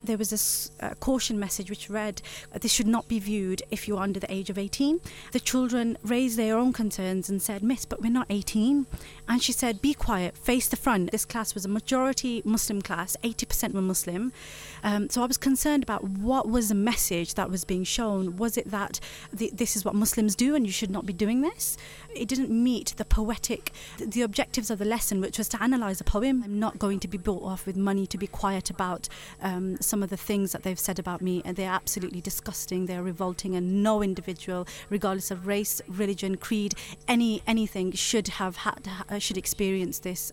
There was a caution message which read, this should not be viewed if you're under the age of 18. The children raised their own concerns and said, Miss, but we're not 18. And she said, be quiet, face the front. This class was a majority Muslim class, 80% were Muslim. So I was concerned about what was the message that was being shown. Was it that this is what Muslims do and you should not be doing this? It didn't meet the objectives of the lesson, which was to analyse a poem. I'm not going to be bought off with money to be quiet about some of the things that they've said about me, and they're absolutely disgusting, they're revolting, and no individual, regardless of race, religion, creed, anything, should experience this.